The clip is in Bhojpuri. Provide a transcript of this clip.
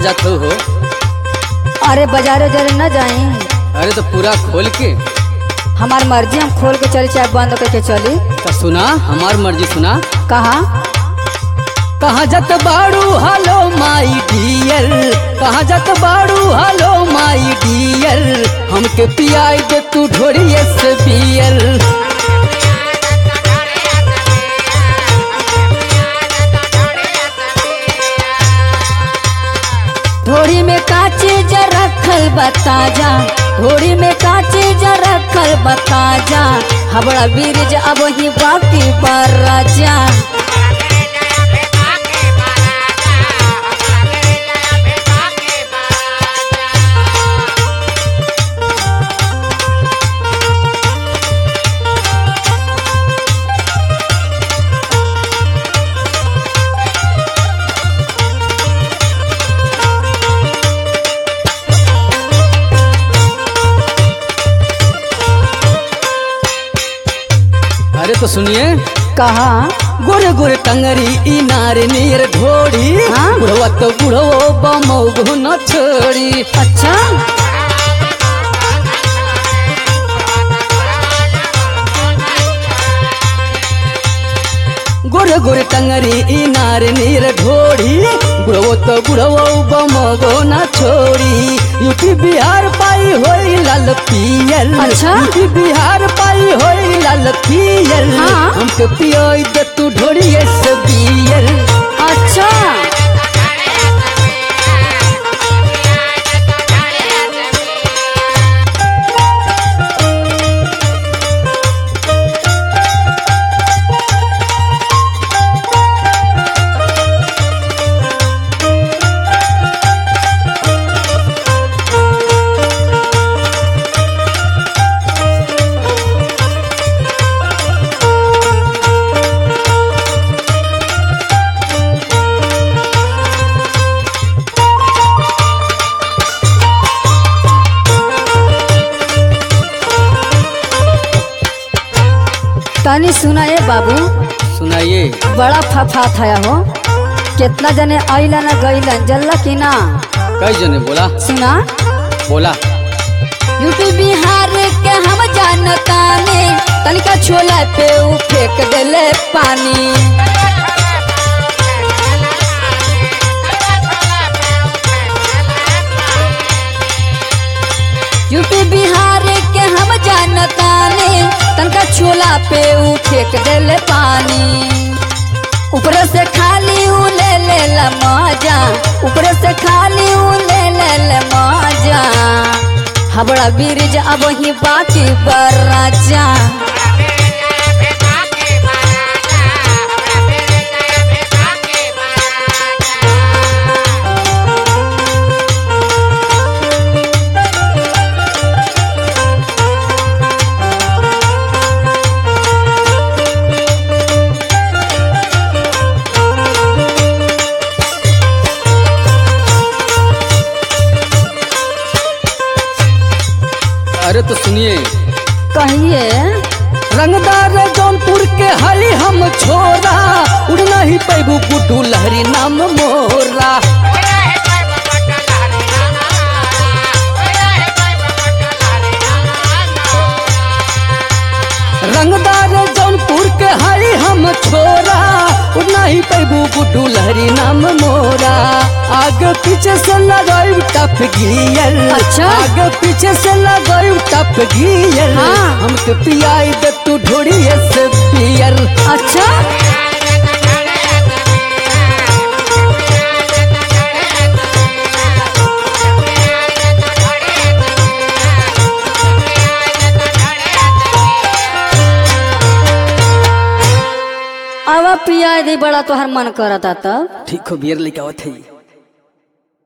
जात हो? अरे बाजारे जरे न जाई। अरे तो पूरा खोल के। हमार मर्जी, हम खोल के चली चाहे बंद करके चली। तो सुना, हमार मर्जी सुना। कहाँ कहाँ जत बाड़ू हेलो माई डियर, कहाँ जत बाड़ू हेलो माई डियर, हमके पियाई दे तू ढोरिए से बियर। थोड़ी में का चीज रखल बता जा, थोड़ी में का चीज रखल बता जा, हबड़ा बीरज अब ही बाकी पर राजा। अरे तो सुनिए। कहाँ गोरे गोरे टंगरी इनार नीर ढोड़ी, हाँ? बुढ़वा तो बुढ़वो बमौगो न छोड़ी। अच्छा गोरे गोरे टंगरी इनार नीर ढोड़ी, बुढ़वो तो बुढ़वो बमौगो न छोड़ी। यूपी बिहार पाई होई लाल पियल, अच्छा? यूपी बिहार पाई होई लाल पियल, हाँ? हमके पियोई दे तू ढोड़िए से बियर। अच्छा तनी सुना ए बाबू, सुनाइए। बड़ा फफा था हो। कितना जने आइला न गईला, जल्ला की ना। कई जने बोला? सुना बोला। यूपी बिहार के हम जानता ने, तनिका छोला पे उ फेंक देले पानी। यूपी बिहार के हम जानता ने, तनिका छोला पे उ फेंक देले पानी। ऊपर से खाली उ ले ले ला मजा, ऊपर से खाली उ ले ले मजा, हबड़ा बीरज अब ही बाकी पर राजा। अरे तो सुनिए। कहिए रंगदार जौनपुर के हई हम छोरा, उड़ नहीं पैबू गुड्डू लहरी नाम मोरा। रंगदार जौनपुर के हई हम छोरा, उड़ नहीं पैबू गुड्डू लहरी नाम मोरा। आगे पीछे से लगाई टप गियर, अच्छा? आगे पीछे से लगाई टप गियर, हाँ? हमके पियाई दे तू ढोड़िए से बियर। अच्छा अब पिया दी, बड़ा तोहर मन करता तब। ठीक हो, बियर लेके आवत है।